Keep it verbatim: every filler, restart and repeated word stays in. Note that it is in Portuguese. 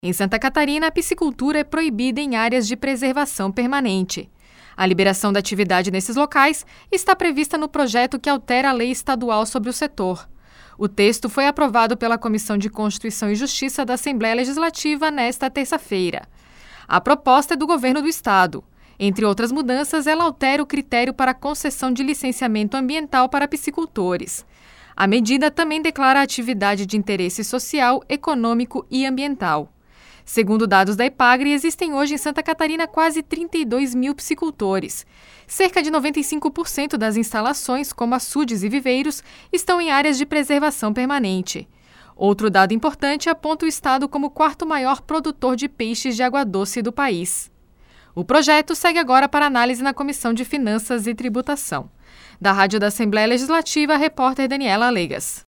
Em Santa Catarina, a piscicultura é proibida em áreas de preservação permanente. A liberação da atividade nesses locais está prevista no projeto que altera a lei estadual sobre o setor. O texto foi aprovado pela Comissão de Constituição e Justiça da Assembleia Legislativa nesta terça-feira. A proposta é do governo do estado. Entre outras mudanças, ela altera o critério para a concessão de licenciamento ambiental para piscicultores. A medida também declara a atividade de interesse social, econômico e ambiental. Segundo dados da Epagre, existem hoje em Santa Catarina quase trinta e dois mil piscicultores. Cerca de noventa e cinco por cento das instalações, como açudes e viveiros, estão em áreas de preservação permanente. Outro dado importante aponta o estado como o quarto maior produtor de peixes de água doce do país. O projeto segue agora para análise na Comissão de Finanças e Tributação. Da Rádio da Assembleia Legislativa, a repórter Daniela Alegas.